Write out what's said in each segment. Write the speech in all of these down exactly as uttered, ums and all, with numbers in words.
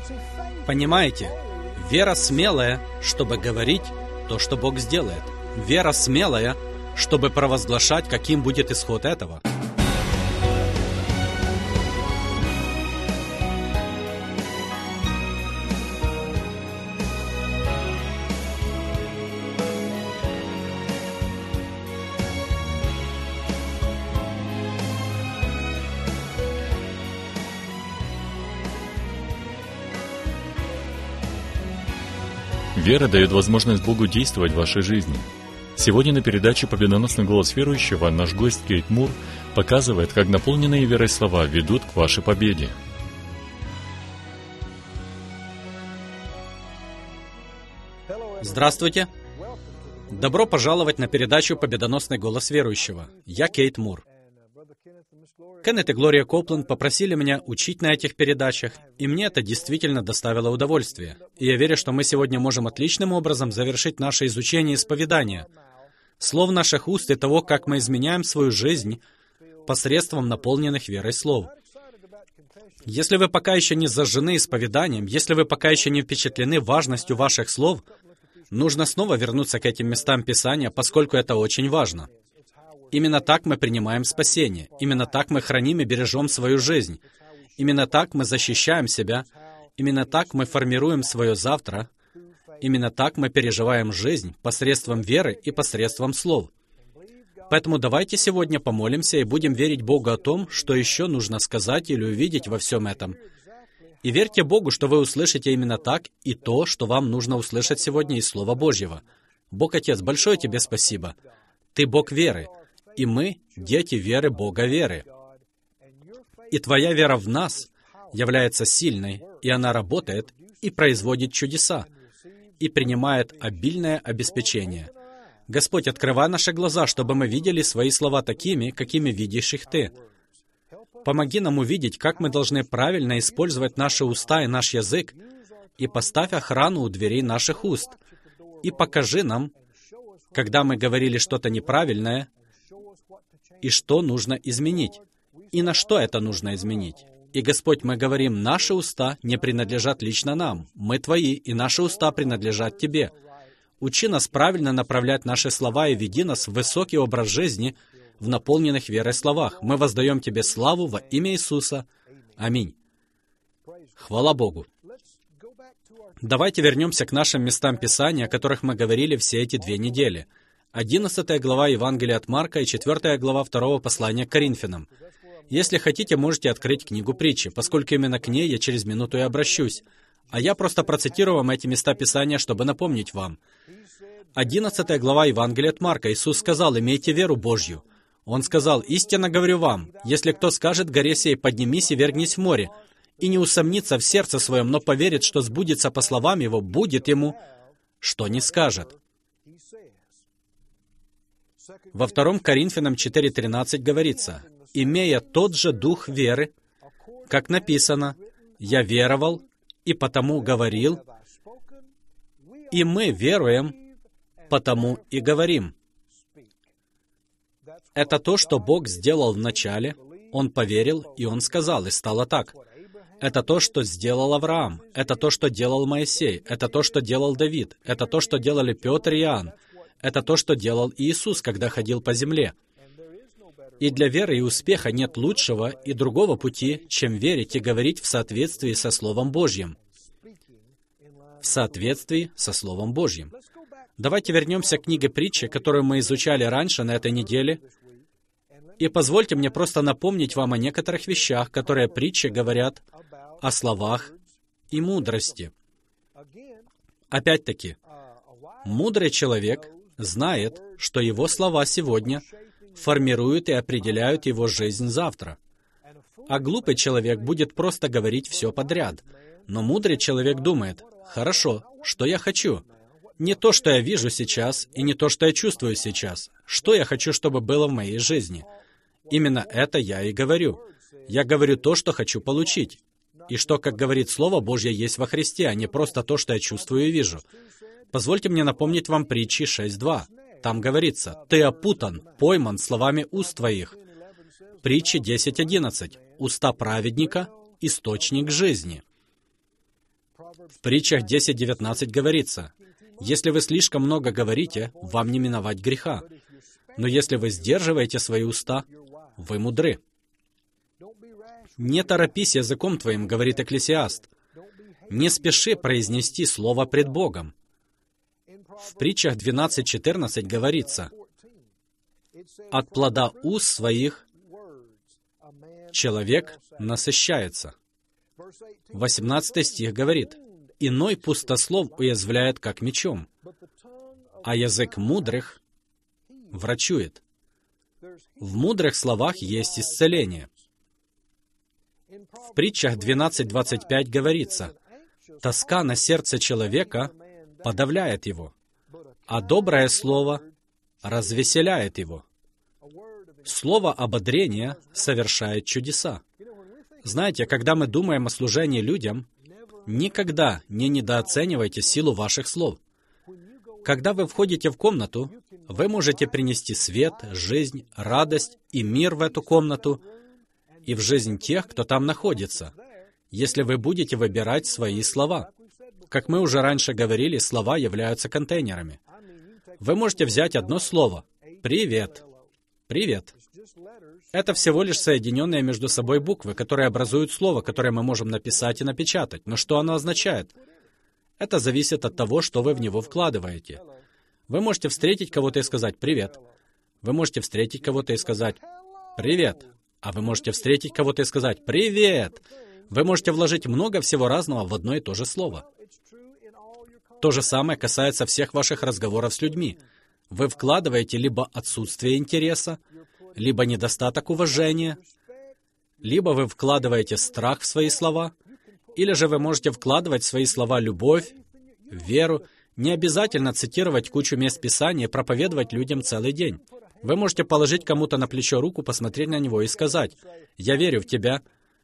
Понимаете? Вера смелая, чтобы говорить то, что Бог сделает. Вера смелая, чтобы провозглашать, каким будет исход этого. Вера дает возможность Богу действовать в вашей жизни. Сегодня на передаче «Победоносный голос верующего» наш гость Кейт Мур показывает, как наполненные верой слова ведут к вашей победе. Здравствуйте! Добро пожаловать на передачу «Победоносный голос верующего». Я Кейт Мур. Кеннет и Глория Копленд попросили меня учить на этих передачах, и мне это действительно доставило удовольствие. И я верю, что мы сегодня можем отличным образом завершить наше изучение исповедания, слов наших уст и того, как мы изменяем свою жизнь посредством наполненных верой слов. Если вы пока еще не зажжены исповеданием, если вы пока еще не впечатлены важностью ваших слов, нужно снова вернуться к этим местам Писания, поскольку это очень важно. Именно так мы принимаем спасение. Именно так мы храним и бережем свою жизнь. Именно так мы защищаем себя. Именно так мы формируем свое завтра. Именно так мы переживаем жизнь посредством веры и посредством слов. Поэтому давайте сегодня помолимся и будем верить Богу о том, что еще нужно сказать или увидеть во всем этом. И верьте Богу, что вы услышите именно так и то, что вам нужно услышать сегодня из Слова Божьего. Бог Отец, большое Тебе спасибо. Ты Бог веры. И мы — дети веры Бога веры. И Твоя вера в нас является сильной, и она работает и производит чудеса, и принимает обильное обеспечение. Господь, открывай наши глаза, чтобы мы видели свои слова такими, какими видишь их Ты. Помоги нам увидеть, как мы должны правильно использовать наши уста и наш язык, и поставь охрану у дверей наших уст. И покажи нам, когда мы говорили что-то неправильное, и что нужно изменить, и на что это нужно изменить. И, Господь, мы говорим, наши уста не принадлежат лично нам. Мы Твои, и наши уста принадлежат Тебе. Учи нас правильно направлять наши слова и веди нас в высокий образ жизни в наполненных верой словах. Мы воздаем Тебе славу во имя Иисуса. Аминь. Хвала Богу. Давайте вернемся к нашим местам Писания, о которых мы говорили все эти две недели. одиннадцатая глава Евангелия от Марка и четвёртая глава второго послания к Коринфянам. Если хотите, можете открыть книгу притчи, поскольку именно к ней я через минуту и обращусь. А я просто процитирую вам эти места Писания, чтобы напомнить вам. одиннадцатая глава Евангелия от Марка. Иисус сказал: «Имейте веру Божью». Он сказал: «Истинно говорю вам, если кто скажет горе сей, поднимись и вергнись в море, и не усомнится в сердце своем, но поверит, что сбудется по словам его, будет ему, что не скажет». Во втором Коринфянам четыре тринадцать говорится: «Имея тот же дух веры, как написано, я веровал, и потому говорил, и мы веруем, потому и говорим». Это то, что Бог сделал в начале. Он поверил, и Он сказал, и стало так. Это то, что сделал Авраам. Это то, что делал Моисей. Это то, что делал Давид. Это то, что делали Петр и Иоанн. Это то, что делал Иисус, когда ходил по земле. И для веры и успеха нет лучшего и другого пути, чем верить и говорить в соответствии со Словом Божьим. В соответствии со Словом Божьим. Давайте вернемся к книге притчи, которую мы изучали раньше на этой неделе. И позвольте мне просто напомнить вам о некоторых вещах, которые притчи говорят о словах и мудрости. Опять-таки, мудрый человек знает, что его слова сегодня формируют и определяют его жизнь завтра. А глупый человек будет просто говорить все подряд. Но мудрый человек думает: «Хорошо, что я хочу? Не то, что я вижу сейчас, и не то, что я чувствую сейчас. Что я хочу, чтобы было в моей жизни? Именно это я и говорю. Я говорю то, что хочу получить. И что, как говорит Слово Божье, есть во Христе, а не просто то, что я чувствую и вижу». Позвольте мне напомнить вам притчи шесть два. Там говорится: «Ты опутан, пойман словами уст твоих». Притчи десять одиннадцать. «Уста праведника — источник жизни». В притчах десять девятнадцать говорится: «Если вы слишком много говорите, вам не миновать греха. Но если вы сдерживаете свои уста, вы мудры». «Не торопись языком твоим, — говорит Экклесиаст, — не спеши произнести слово пред Богом». В притчах двенадцать четырнадцать говорится: «От плода уст своих человек насыщается». восемнадцатый стих говорит: «Иной пустослов уязвляет, как мечом, а язык мудрых врачует». В мудрых словах есть исцеление. В притчах двенадцать двадцать пять говорится: «Тоска на сердце человека подавляет его, а доброе слово развеселяет его». Слово ободрения совершает чудеса. Знаете, когда мы думаем о служении людям, никогда не недооценивайте силу ваших слов. Когда вы входите в комнату, вы можете принести свет, жизнь, радость и мир в эту комнату и в жизнь тех, кто там находится, если вы будете выбирать свои слова. Как мы уже раньше говорили, слова являются контейнерами. Вы можете взять одно слово «Привет». «Привет». Это всего лишь соединенные между собой буквы, которые образуют слово, которое мы можем написать и напечатать. Но что оно означает? Это зависит от того, что вы в него вкладываете. Вы можете встретить кого-то и сказать «Привет». Вы можете встретить кого-то и сказать «Привет». А вы можете встретить кого-то и сказать «Привет». Вы можете вложить много всего разного в одно и то же слово. То же самое касается всех ваших разговоров с людьми. Вы вкладываете либо отсутствие интереса, либо недостаток уважения, либо вы вкладываете страх в свои слова, или же вы можете вкладывать в свои слова любовь, веру. Не обязательно цитировать кучу мест Писания и проповедовать людям целый день. Вы можете положить кому-то на плечо руку, посмотреть на него и сказать: «Я верю в тебя,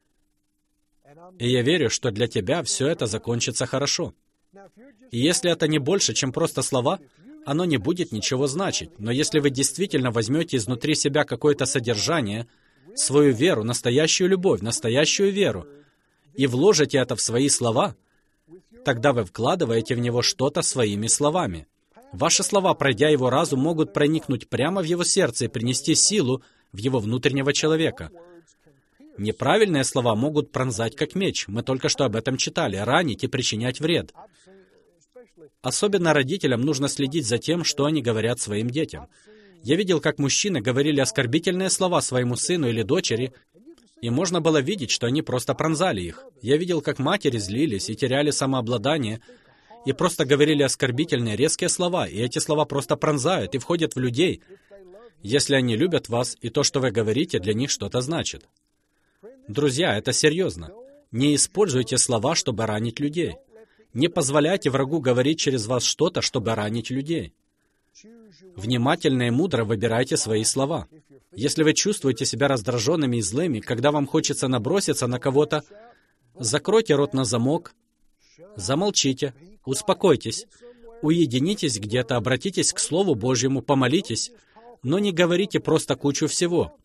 и я верю, что для тебя все это закончится хорошо». И если это не больше, чем просто слова, оно не будет ничего значить. Но если вы действительно возьмете изнутри себя какое-то содержание, свою веру, настоящую любовь, настоящую веру, и вложите это в свои слова, тогда вы вкладываете в него что-то своими словами. Ваши слова, пройдя его разум, могут проникнуть прямо в его сердце и принести силу в его внутреннего человека. Неправильные слова могут пронзать как меч. Мы только что об этом читали. Ранить и причинять вред. Особенно родителям нужно следить за тем, что они говорят своим детям. Я видел, как мужчины говорили оскорбительные слова своему сыну или дочери, и можно было видеть, что они просто пронзали их. Я видел, как матери злились и теряли самообладание, и просто говорили оскорбительные, резкие слова, и эти слова просто пронзают и входят в людей, если они любят вас, и то, что вы говорите, для них что-то значит. Друзья, это серьезно. Не используйте слова, чтобы ранить людей. Не позволяйте врагу говорить через вас что-то, чтобы ранить людей. Внимательно и мудро выбирайте свои слова. Если вы чувствуете себя раздраженными и злыми, когда вам хочется наброситься на кого-то, закройте рот на замок, замолчите, успокойтесь, уединитесь где-то, обратитесь к Слову Божьему, помолитесь, но не говорите просто кучу всего.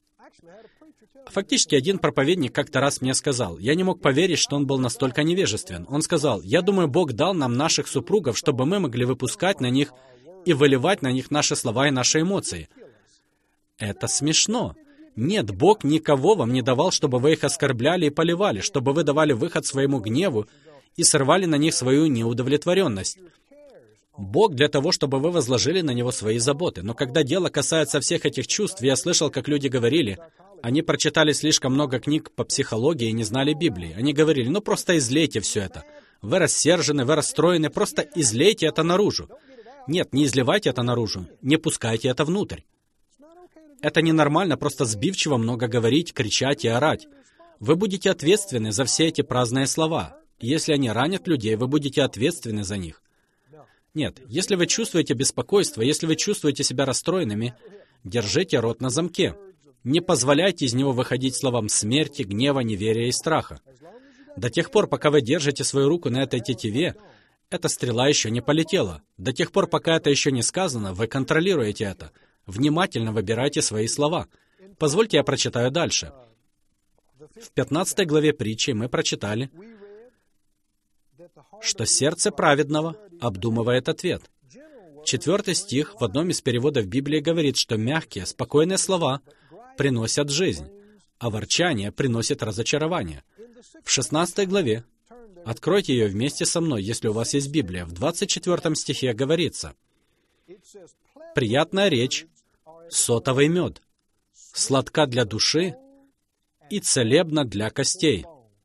Фактически, один проповедник как-то раз мне сказал, я не мог поверить, что он был настолько невежествен. Он сказал: «Я думаю, Бог дал нам наших супругов, чтобы мы могли выпускать на них и выливать на них наши слова и наши эмоции». Это смешно. Нет, Бог никого вам не давал, чтобы вы их оскорбляли и поливали, чтобы вы давали выход своему гневу и срывали на них свою неудовлетворенность. Бог для того, чтобы вы возложили на Него свои заботы. Но когда дело касается всех этих чувств, я слышал, как люди говорили, они прочитали слишком много книг по психологии и не знали Библии. Они говорили: ну просто излейте все это. Вы рассержены, вы расстроены, просто излейте это наружу. Нет, не изливайте это наружу, не пускайте это внутрь. Это ненормально просто сбивчиво много говорить, кричать и орать. Вы будете ответственны за все эти праздные слова. Если они ранят людей, вы будете ответственны за них. Нет, если вы чувствуете беспокойство, если вы чувствуете себя расстроенными, держите рот на замке. Не позволяйте из него выходить словам смерти, гнева, неверия и страха. До тех пор, пока вы держите свою руку на этой тетиве, эта стрела еще не полетела. До тех пор, пока это еще не сказано, вы контролируете это. Внимательно выбирайте свои слова. Позвольте, я прочитаю дальше. В пятнадцатой главе притчи мы прочитали, что сердце праведного обдумывает ответ. Четвертый стих в одном из переводов Библии говорит, что мягкие, спокойные слова приносят жизнь, а ворчание приносит разочарование. В шестнадцатой главе, откройте ее вместе со мной, если у вас есть Библия, в двадцать четвёртом стихе говорится: «Приятная речь, сотовый мед, сладка для души и целебна для костей».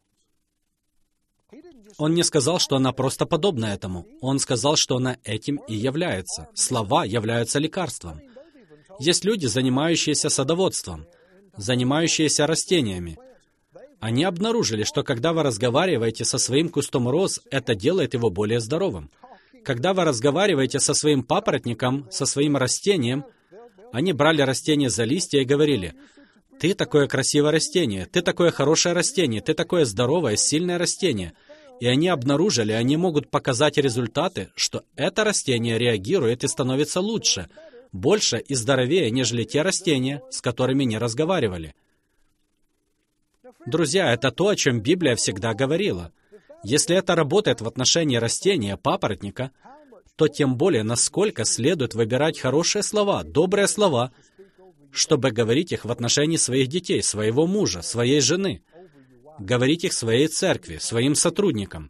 Он не сказал, что она просто подобна этому. Он сказал, что она этим и является. Слова являются лекарством. Есть люди, занимающиеся садоводством, занимающиеся растениями. Они обнаружили, что когда вы разговариваете со своим кустом роз, это делает его более здоровым. Когда вы разговариваете со своим папоротником, со своим растением, они брали растение за листья и говорили: «Ты такое красивое растение, ты такое хорошее растение, ты такое здоровое, сильное растение». И они обнаружили, они могут показать результаты, что это растение реагирует и становится лучше, больше и здоровее, нежели те растения, с которыми не разговаривали. Друзья, это то, о чем Библия всегда говорила. Если это работает в отношении растения, папоротника, то тем более, насколько следует выбирать хорошие слова, добрые слова, чтобы говорить их в отношении своих детей, своего мужа, своей жены, говорить их своей церкви, своим сотрудникам.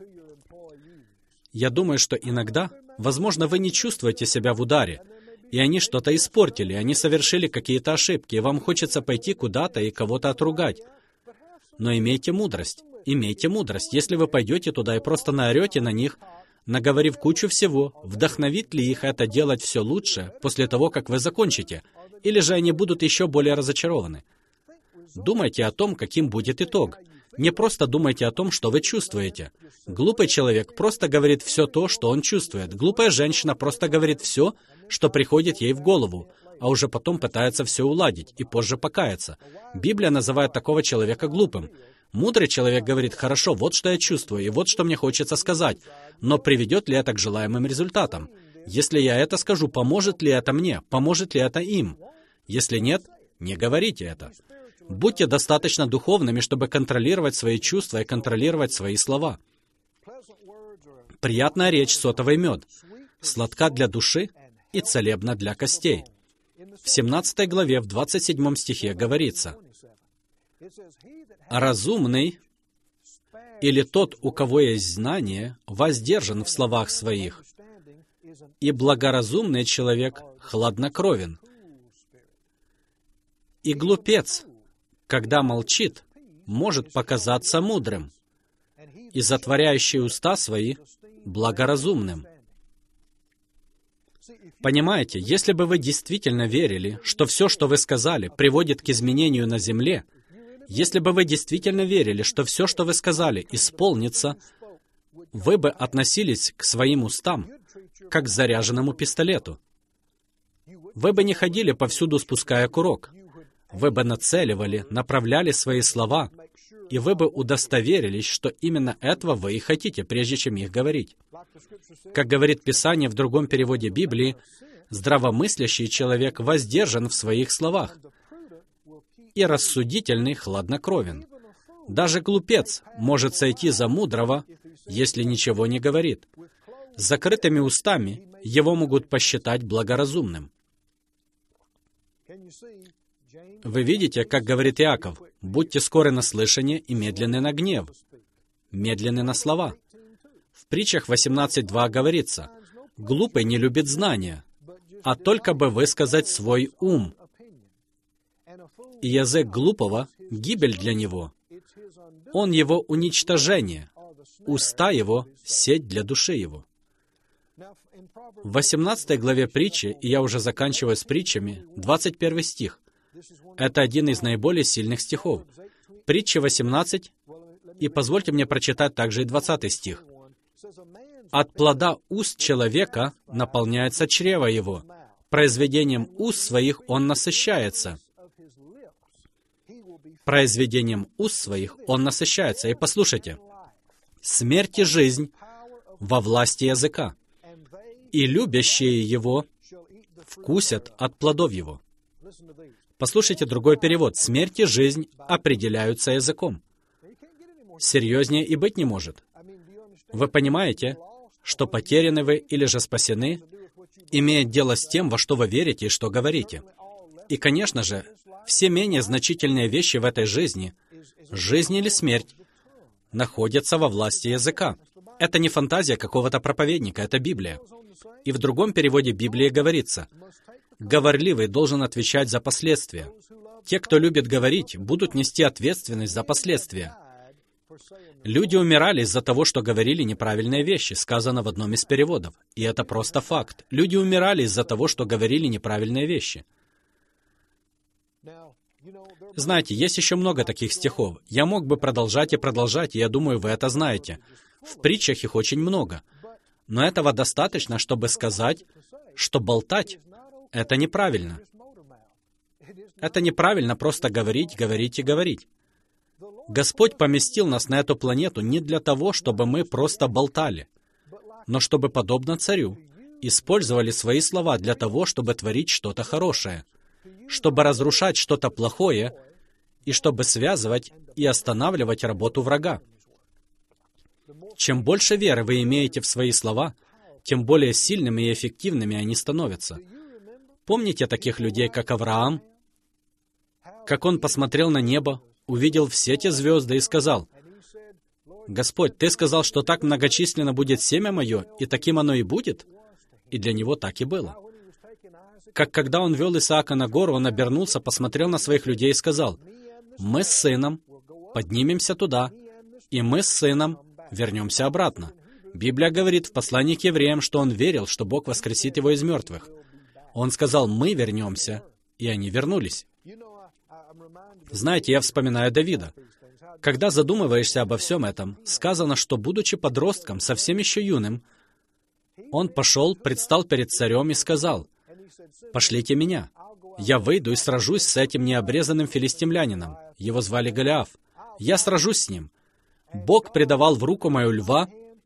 Я думаю, что иногда, возможно, вы не чувствуете себя в ударе, и они что-то испортили, они совершили какие-то ошибки, и вам хочется пойти куда-то и кого-то отругать. Но имейте мудрость, имейте мудрость. Если вы пойдете туда и просто наорете на них, наговорив кучу всего, вдохновит ли их это делать все лучше после того, как вы закончите? Или же они будут еще более разочарованы? Думайте о том, каким будет итог. Не просто думайте о том, что вы чувствуете. Глупый человек просто говорит все то, что он чувствует. Глупая женщина просто говорит все, что приходит ей в голову, а уже потом пытается все уладить и позже покаяться. Библия называет такого человека глупым. Мудрый человек говорит: «Хорошо, вот что я чувствую, и вот что мне хочется сказать, но приведет ли это к желаемым результатам? Если я это скажу, поможет ли это мне? Поможет ли это им? Если нет, не говорите это». Будьте достаточно духовными, чтобы контролировать свои чувства и контролировать свои слова. Приятная речь, сотовый мед, сладка для души и целебна для костей. В семнадцатой главе, в двадцать седьмом стихе говорится: «А разумный, или тот, у кого есть знание, воздержан в словах своих, и благоразумный человек хладнокровен. И глупец, когда молчит, может показаться мудрым, и затворяющий уста свои благоразумным». Понимаете, если бы вы действительно верили, что все, что вы сказали, приводит к изменению на земле, если бы вы действительно верили, что все, что вы сказали, исполнится, вы бы относились к своим устам, как к заряженному пистолету. Вы бы не ходили повсюду, спуская курок. Вы бы нацеливали, направляли свои слова, и вы бы удостоверились, что именно этого вы и хотите, прежде чем их говорить. Как говорит Писание в другом переводе Библии, здравомыслящий человек воздержан в своих словах, и рассудительный хладнокровен. Даже глупец может сойти за мудрого, если ничего не говорит. С закрытыми устами его могут посчитать благоразумным. Вы видите, как говорит Иаков: «Будьте скоры на слышание и медленны на гнев, медленны на слова». В притчах восемнадцать два говорится: «Глупый не любит знания, а только бы высказать свой ум. И язык глупого — гибель для него. Он его уничтожение, уста его — сеть для души его». В восемнадцатой главе притчи, и я уже заканчиваю с притчами, двадцать первый стих. Это один из наиболее сильных стихов. Притча восемнадцать, и позвольте мне прочитать также и двадцатый стих. «От плода уст человека наполняется чрево его, произведением уст своих он насыщается». Произведением уст своих он насыщается. И послушайте, «Смерть и жизнь во власти языка, и любящие его вкусят от плодов его». Послушайте другой перевод. «Смерть и жизнь определяются языком». Серьезнее и быть не может. Вы понимаете, что потеряны вы или же спасены, имеет дело с тем, во что вы верите и что говорите. И, конечно же, все менее значительные вещи в этой жизни, жизнь или смерть, находятся во власти языка. Это не фантазия какого-то проповедника, это Библия. И в другом переводе Библии говорится: «Говорливый должен отвечать за последствия». Те, кто любит говорить, будут нести ответственность за последствия. Люди умирали из-за того, что говорили неправильные вещи, сказано в одном из переводов. И это просто факт. Люди умирали из-за того, что говорили неправильные вещи. Знаете, есть еще много таких стихов. Я мог бы продолжать и продолжать, и я думаю, вы это знаете. В притчах их очень много. Но этого достаточно, чтобы сказать, что болтать — это неправильно. Это неправильно просто говорить, говорить и говорить. Господь поместил нас на эту планету не для того, чтобы мы просто болтали, но чтобы, подобно царю, использовали свои слова для того, чтобы творить что-то хорошее, чтобы разрушать что-то плохое и чтобы связывать и останавливать работу врага. Чем больше веры вы имеете в свои слова, тем более сильными и эффективными они становятся. Помните таких людей, как Авраам? Как он посмотрел на небо, увидел все те звезды и сказал: «Господь, Ты сказал, что так многочисленно будет семя мое, и таким оно и будет?» И для него так и было. Как когда он вел Исаака на гору, он обернулся, посмотрел на своих людей и сказал: «Мы с сыном поднимемся туда, и мы с сыном вернемся обратно». Библия говорит в послании к евреям, что он верил, что Бог воскресит его из мертвых. Он сказал: «Мы вернемся», и они вернулись. Знаете, я вспоминаю Давида. Когда задумываешься обо всем этом, сказано, что, будучи подростком, совсем еще юным, он пошел, предстал перед царем и сказал: «Пошлите меня. Я выйду и сражусь с этим необрезанным филистимлянином. Его звали Голиаф. Я сражусь с ним. Бог предавал в руку мою льва,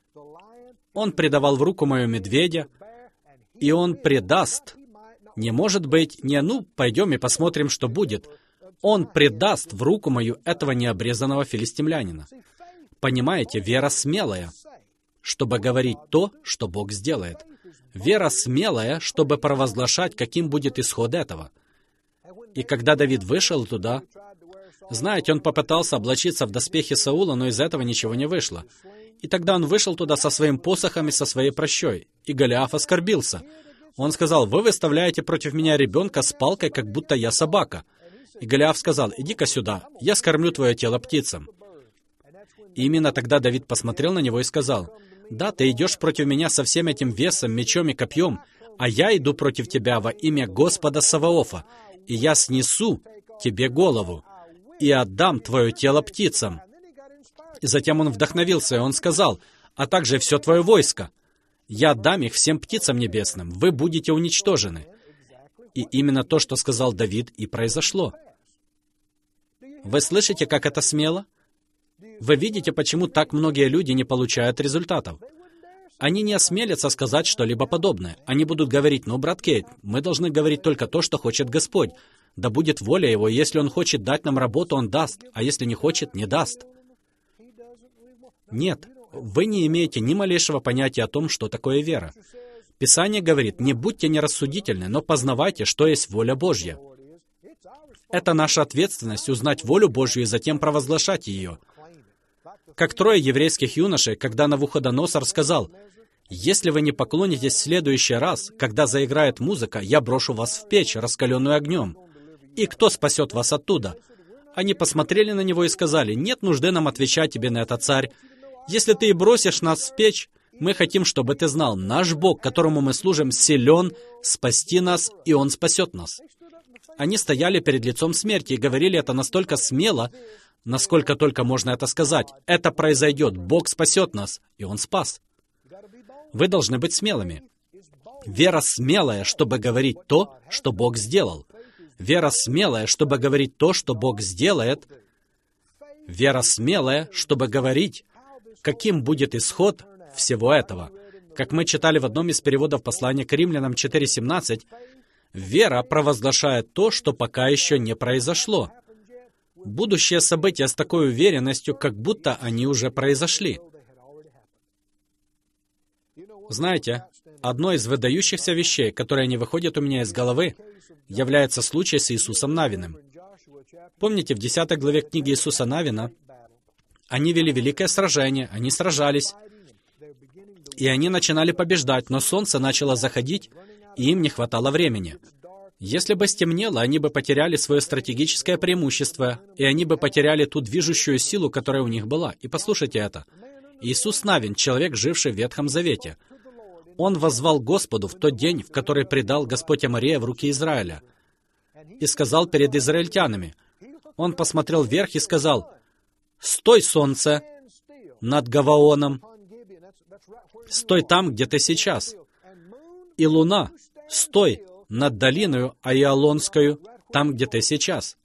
Он предавал в руку мою медведя, и Он предаст. Не может быть, не ну, пойдем и посмотрим, что будет. Он предаст в руку мою этого необрезанного филистимлянина». Понимаете, вера смелая, чтобы говорить то, что Бог сделает. Вера смелая, чтобы провозглашать, каким будет исход этого. И когда Давид вышел туда, знаете, он попытался облачиться в доспехи Саула, но из этого ничего не вышло. И тогда он вышел туда со своим посохом и со своей прощой, и Голиаф оскорбился. Он сказал: «Вы выставляете против меня ребенка с палкой, как будто я собака». И Голиаф сказал: «Иди-ка сюда, я скормлю твое тело птицам». И именно тогда Давид посмотрел на него и сказал: «Да, ты идешь против меня со всем этим весом, мечом и копьем, а я иду против тебя во имя Господа Саваофа, и я снесу тебе голову и отдам твое тело птицам». И затем он вдохновился, и он сказал: «А также все твое войско. Я отдам их всем птицам небесным, вы будете уничтожены». И именно то, что сказал Давид, и произошло. Вы слышите, как это смело? Вы видите, почему так многие люди не получают результатов? Они не осмелятся сказать что-либо подобное. Они будут говорить: «Ну, брат Кейт, мы должны говорить только то, что хочет Господь. Да будет воля Его, если Он хочет дать нам работу, Он даст, а если не хочет, не даст». Нет, вы не имеете ни малейшего понятия о том, что такое вера. Писание говорит: «Не будьте нерассудительны, но познавайте, что есть воля Божья». Это наша ответственность — узнать волю Божью и затем провозглашать ее. Как трое еврейских юношей, когда Навуходоносор сказал: «Если вы не поклонитесь в следующий раз, когда заиграет музыка, я брошу вас в печь, раскаленную огнем. И кто спасет вас оттуда?» Они посмотрели на него и сказали: «Нет нужды нам отвечать тебе на это, царь. Если ты и бросишь нас в печь, мы хотим, чтобы ты знал, наш Бог, которому мы служим, силен спасти нас, и Он спасет нас». Они стояли перед лицом смерти и говорили это настолько смело, насколько только можно это сказать. Это произойдет, Бог спасет нас, и Он спас. Вы должны быть смелыми. Вера смелая, чтобы говорить то, что Бог сделал. Вера смелая, чтобы говорить то, что Бог сделает. Вера смелая, чтобы говорить, каким будет исход всего этого. Как мы читали в одном из переводов послания к Римлянам четыре семнадцать, вера провозглашает то, что пока еще не произошло. Будущие события с такой уверенностью, как будто они уже произошли. Знаете, одной из выдающихся вещей, которые не выходят у меня из головы, является случай с Иисусом Навиным. Помните, в десятой главе книги Иисуса Навина они вели великое сражение, они сражались, и они начинали побеждать, но солнце начало заходить, и им не хватало времени. Если бы стемнело, они бы потеряли свое стратегическое преимущество, и они бы потеряли ту движущую силу, которая у них была. И послушайте это. Иисус Навин, человек, живший в Ветхом Завете, он воззвал Господу в тот день, в который предал Господь Аморея в руки Израиля, и сказал перед израильтянами, он посмотрел вверх и сказал: «Стой, солнце, над Гаваоном, стой там, где ты сейчас, и луна, стой над долиною Аиалонскою, там, где ты сейчас».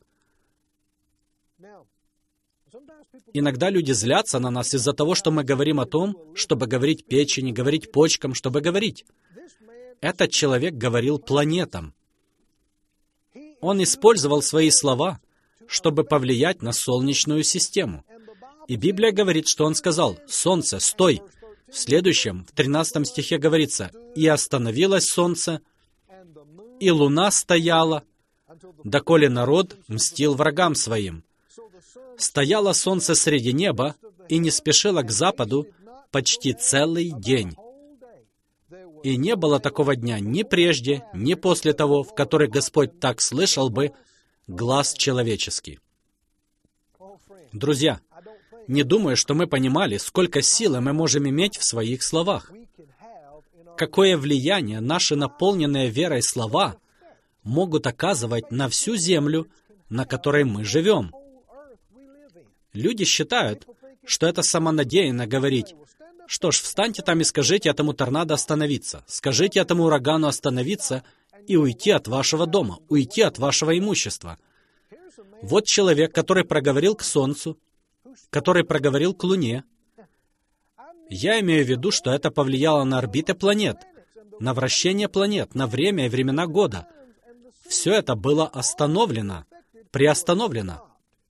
Иногда люди злятся на нас из-за того, что мы говорим о том, чтобы говорить печени, говорить почкам, чтобы говорить. Этот человек говорил планетам. Он использовал свои слова, чтобы повлиять на Солнечную систему. И Библия говорит, что он сказал: «Солнце, стой!» В следующем, в тринадцатом стихе говорится: «И остановилось солнце, и луна стояла, доколе народ мстил врагам своим. Стояло солнце среди неба и не спешило к западу почти целый день. И не было такого дня ни прежде, ни после того, в который Господь так слышал бы глас человеческий». Друзья, не думаю, что мы понимали, сколько силы мы можем иметь в своих словах. Какое влияние наши наполненные верой слова могут оказывать на всю землю, на которой мы живем. Люди считают, что это самонадеянно говорить: «Что ж, встаньте там и скажите этому торнадо остановиться, скажите этому урагану остановиться и уйти от вашего дома, уйти от вашего имущества». Вот человек, который проговорил к Солнцу, который проговорил к Луне. Я имею в виду, что это повлияло на орбиты планет, на вращение планет, на время и времена года. Все это было остановлено, приостановлено.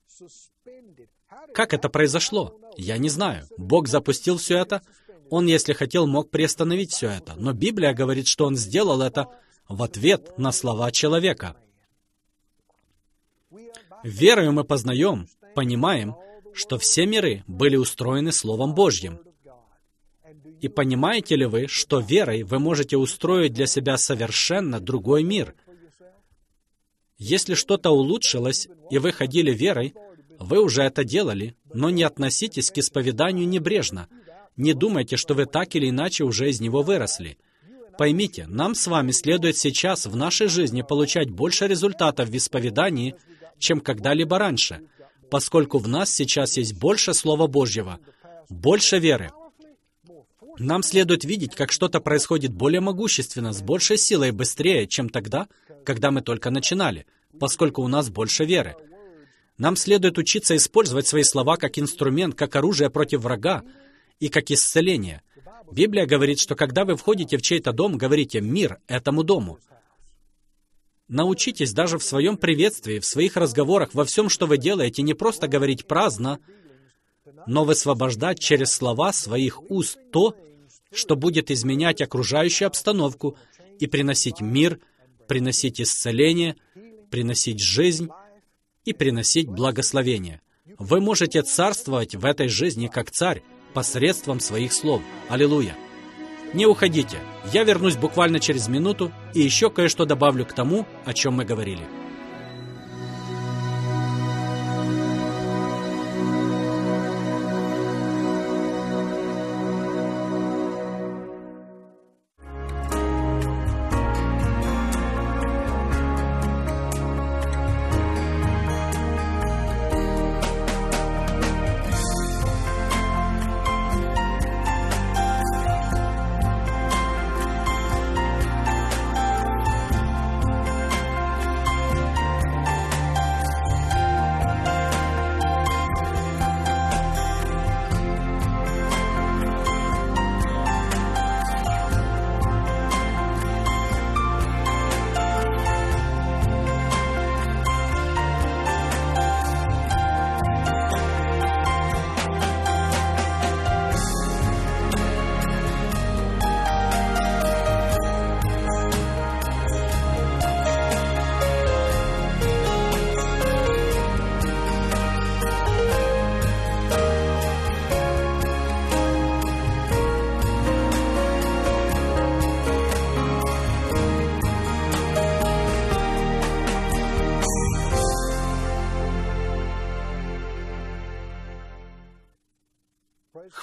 Как это произошло? Я не знаю. Бог запустил все это. Он, если хотел, мог приостановить все это. Но Библия говорит, что Он сделал это в ответ на слова человека. Верою мы познаем, понимаем, что все миры были устроены Словом Божьим. И понимаете ли вы, что верой вы можете устроить для себя совершенно другой мир? Если что-то улучшилось, и вы ходили верой, вы уже это делали, но не относитесь к исповеданию небрежно. Не думайте, что вы так или иначе уже из него выросли. Поймите, нам с вами следует сейчас в нашей жизни получать больше результатов в исповедании, чем когда-либо раньше, поскольку в нас сейчас есть больше Слова Божьего, больше веры. Нам следует видеть, как что-то происходит более могущественно, с большей силой и быстрее, чем тогда, когда мы только начинали, поскольку у нас больше веры. Нам следует учиться использовать свои слова как инструмент, как оружие против врага и как исцеление. Библия говорит, что когда вы входите в чей-то дом, говорите «мир этому дому». Научитесь даже в своем приветствии, в своих разговорах, во всем, что вы делаете, не просто говорить праздно, но высвобождать через слова своих уст то, что будет изменять окружающую обстановку и приносить мир, приносить исцеление, приносить жизнь и приносить благословение. Вы можете царствовать в этой жизни как царь посредством своих слов. Аллилуйя! Не уходите. Я вернусь буквально через минуту и еще кое-что добавлю к тому, о чем мы говорили.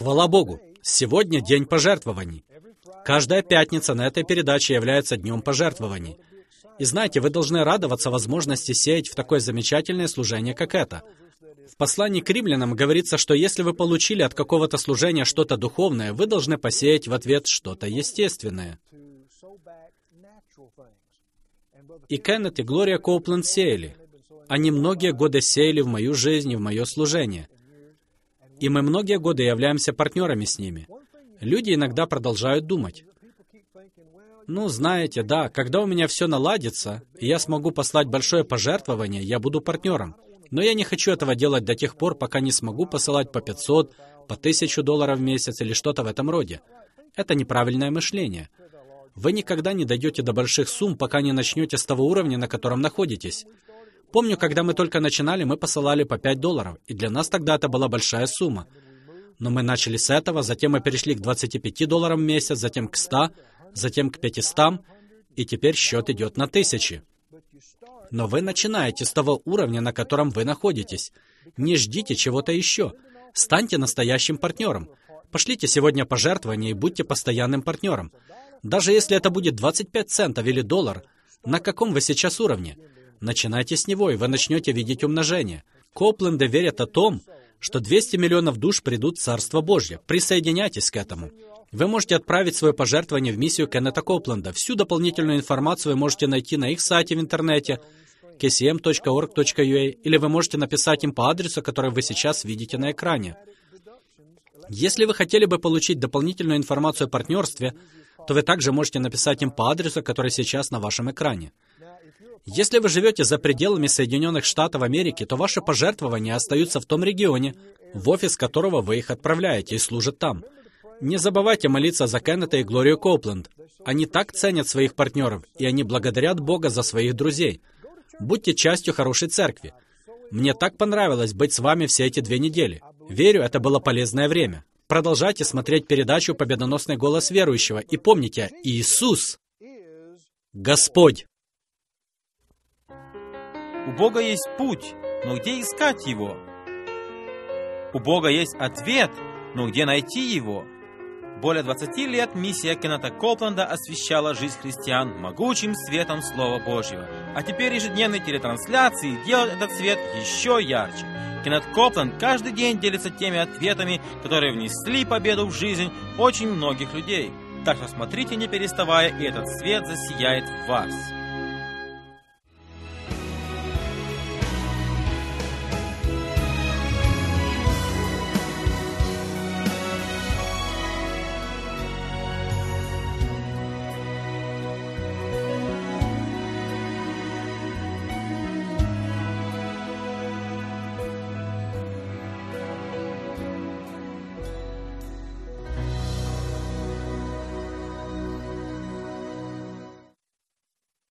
Хвала Богу! Сегодня день пожертвований. Каждая пятница на этой передаче является днем пожертвований. И знаете, вы должны радоваться возможности сеять в такое замечательное служение, как это. В послании к римлянам говорится, что если вы получили от какого-то служения что-то духовное, вы должны посеять в ответ что-то естественное. И Кеннет, и Глория Коупленд сеяли. Они многие годы сеяли в мою жизнь и в мое служение. И мы многие годы являемся партнерами с ними. Люди иногда продолжают думать: ну, знаете, да, когда у меня все наладится, и я смогу послать большое пожертвование, я буду партнером. Но я не хочу этого делать до тех пор, пока не смогу посылать по пятьсот, по тысячу долларов в месяц или что-то в этом роде. Это неправильное мышление. Вы никогда не дойдете до больших сумм, пока не начнете с того уровня, на котором находитесь. Помню, когда мы только начинали, мы посылали по пять долларов, и для нас тогда это была большая сумма. Но мы начали с этого, затем мы перешли к двадцати пяти долларам в месяц, затем к ста, затем к пятистам, и теперь счет идет на тысячи. Но вы начинаете с того уровня, на котором вы находитесь. Не ждите чего-то еще. Станьте настоящим партнером. Пошлите сегодня пожертвования и будьте постоянным партнером. Даже если это будет двадцать пять центов или доллар, на каком вы сейчас уровне? Начинайте с него, и вы начнете видеть умножение. Коупленды верят о том, что двести миллионов душ придут в Царство Божье. Присоединяйтесь к этому. Вы можете отправить свое пожертвование в миссию Кеннета Коупленда. Всю дополнительную информацию вы можете найти на их сайте в интернете кей си эм точка орг точка ю а, или вы можете написать им по адресу, который вы сейчас видите на экране. Если вы хотели бы получить дополнительную информацию о партнерстве, то вы также можете написать им по адресу, который сейчас на вашем экране. Если вы живете за пределами Соединенных Штатов Америки, то ваши пожертвования остаются в том регионе, в офис которого вы их отправляете, и служат там. Не забывайте молиться за Кеннета и Глорию Коупленд. Они так ценят своих партнеров, и они благодарят Бога за своих друзей. Будьте частью хорошей церкви. Мне так понравилось быть с вами все эти две недели. Верю, это было полезное время. Продолжайте смотреть передачу «Победоносный голос верующего» и помните, Иисус — Господь. У Бога есть путь, но где искать его? У Бога есть ответ, но где найти его? Более двадцати лет миссия Кеннета Коупленда освещала жизнь христиан могучим светом Слова Божьего. А теперь ежедневные телетрансляции делают этот свет еще ярче. Кеннет Коупленд каждый день делится теми ответами, которые внесли победу в жизнь очень многих людей. Так что смотрите, не переставая, и этот свет засияет в вас.